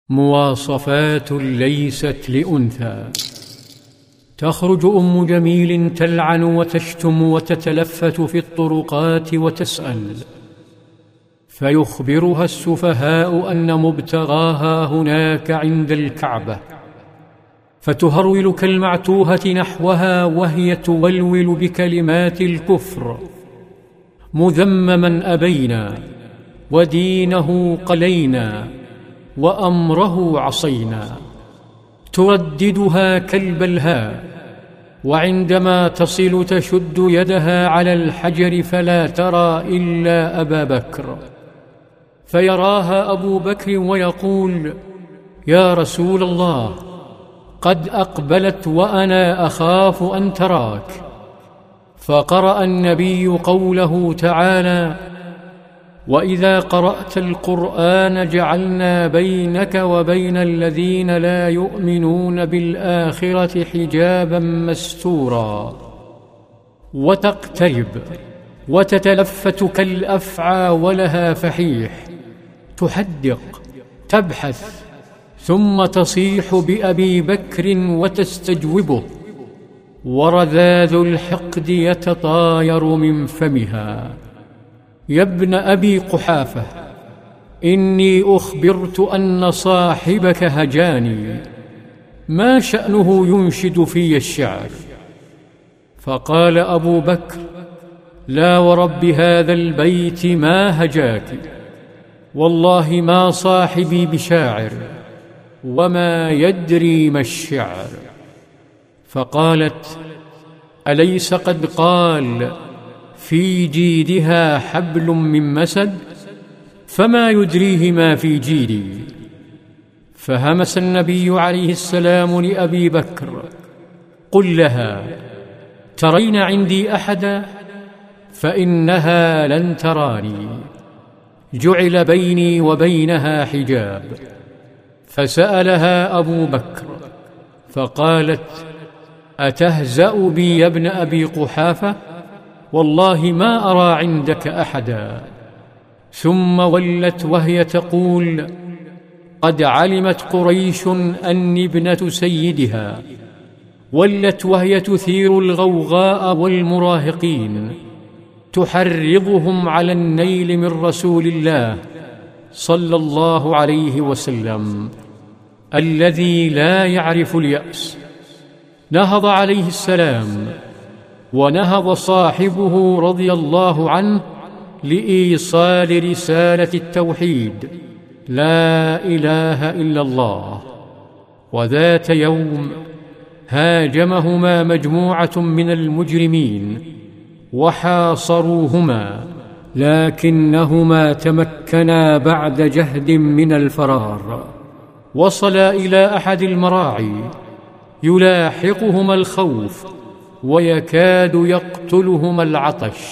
مواصفات ليست لأنثى. تخرج أم جميل تلعن وتشتم وتتلفت في الطرقات وتسأل، فيخبرها السفهاء أن مبتغاها هناك عند الكعبة، فتهرول كالمعتوهة نحوها وهي تولول بكلمات الكفر: مذمما أبينا، ودينه قلينا، وأمره عصينا. ترددها كالبلهاء، وعندما تصل تشد يدها على الحجر فلا ترى إلا أبا بكر، فيراها أبو بكر ويقول: يا رسول الله، قد أقبلت وأنا أخاف أن تراك. فقرأ النبي قوله تعالى: وإذا قرأت القرآن جعلنا بينك وبين الذين لا يؤمنون بالآخرة حجابا مستورا. وتقترب وتتلفت كالأفعى ولها فحيح، تحدق تبحث، ثم تصيح بأبي بكر وتستجوبه، ورذاذ الحقد يتطاير من فمها: يا ابن أبي قحافة، إني أخبرت أن صاحبك هجاني، ما شأنه ينشد في الشعر؟ فقال أبو بكر: لا ورب هذا البيت ما هجاك، والله ما صاحبي بشاعر، وما يدري ما الشعر. فقالت: أليس قد قال في جيدها حبل من مسد؟ فما يدريه ما في جيدي. فهمس النبي عليه السلام لأبي بكر: قل لها: ترين عندي أحدا؟ فإنها لن تراني، جعل بيني وبينها حجاب. فسألها أبو بكر فقالت: أتهزأ بي يا ابن أبي قحافة؟ والله ما أرى عندك أحدا. ثم ولت وهي تقول: قد علمت قريش أني ابنة سيدها. ولت وهي تثير الغوغاء والمراهقين، تحرضهم على النيل من رسول الله صلى الله عليه وسلم الذي لا يعرف اليأس. نهض عليه السلام ونهض صاحبه رضي الله عنه لإيصال رسالة التوحيد: لا إله إلا الله. وذات يوم هاجمهما مجموعة من المجرمين وحاصروهما، لكنهما تمكنا بعد جهد من الفرار. وصلا إلى أحد المراعي، يلاحقهما الخوف ويكاد يقتلهما العطش.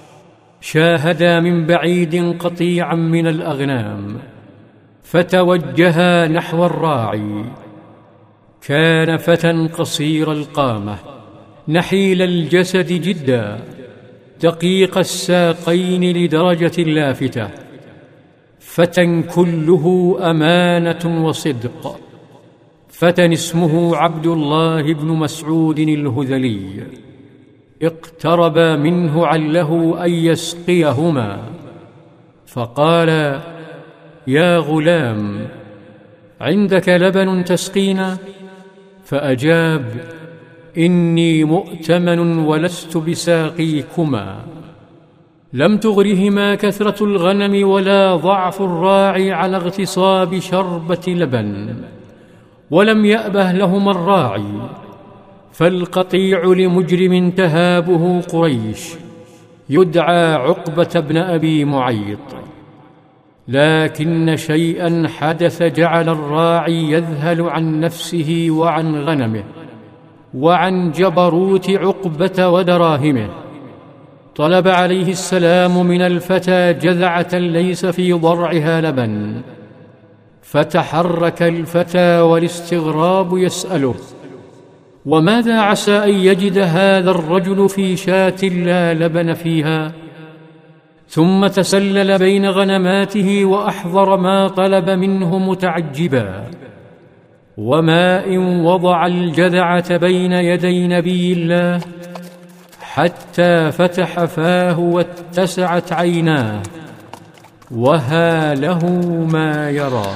شاهدا من بعيد قطيعا من الأغنام، فتوجها نحو الراعي. كان فتى قصير القامة، نحيل الجسد جدا، دقيق الساقين لدرجة لافتة، فتى كله أمانة وصدق. فتى اسمه عبد الله بن مسعود الهذلي. اقترب منه عله أن يسقيهما، فقال: يا غلام، عندك لبن تسقينا؟ فأجاب: إني مؤتمن ولست بساقيكما. لم تغرهما كثرة الغنم ولا ضعف الراعي على اغتصاب شربة لبن، ولم يأبه لهما الراعي، فالقطيع لمجرم تهابه قريش يدعى عقبة بن أبي معيط. لكن شيئا حدث جعل الراعي يذهل عن نفسه وعن غنمه وعن جبروت عقبة ودراهمه. طلب عليه السلام من الفتى جذعة ليس في ضرعها لبن، فتحرك الفتى والاستغراب يسأله: وماذا عسى أن يجد هذا الرجل في شاة لا لبن فيها؟ ثم تسلل بين غنماته وأحضر ما طلب منه متعجبا، وما إن وضع الجذعة بين يدي نبي الله حتى فتح فاه واتسعت عيناه، وها له ما يرى.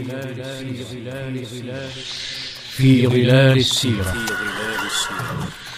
في ظلال السيرة.